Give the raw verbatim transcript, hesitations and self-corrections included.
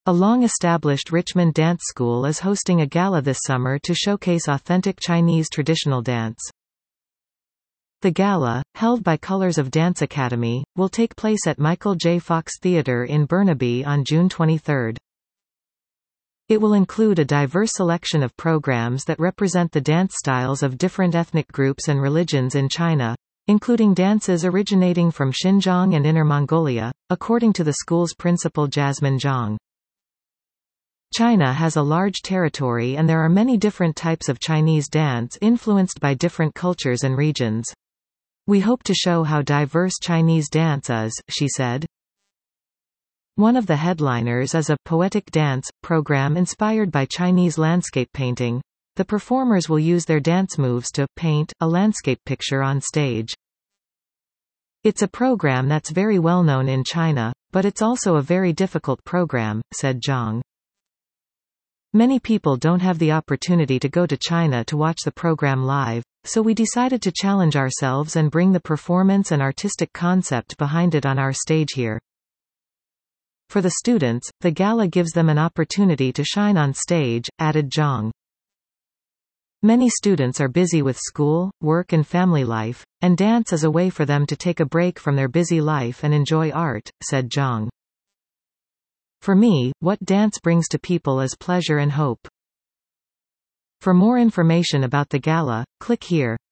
A long-established Richmond dance school is hosting a gala this summer to showcase authentic Chinese traditional dance. The gala, held by Colors of Dance Academy, will take place at Michael J. Fox Theatre in Burnaby on June twenty-third. It will include a diverse selection of programs that represent the dance styles of different ethnic groups and religions in China, including dances originating from Xinjiang and Inner Mongolia, according to the school's principal Jasmine Zhang. China has a large territory and there are many different types of Chinese dance influenced by different cultures and regions. We hope to show how diverse Chinese dance is, she said. One of the headliners is a poetic dance program inspired by Chinese landscape painting. The performers will use their dance moves to paint a landscape picture on stage. It's a program that's very well known in China, but it's also a very difficult program, said Zhang. Many people don't have the opportunity to go to China to watch the program live, so we decided to challenge ourselves and bring the performance and artistic concept behind it on our stage here. For the students, the gala gives them an opportunity to shine on stage, added Zhang. Many students are busy with school, work and family life, and dance is a way for them to take a break from their busy life and enjoy art, said Zhang. For me, what dance brings to people is pleasure and hope. For more information about the gala, click here.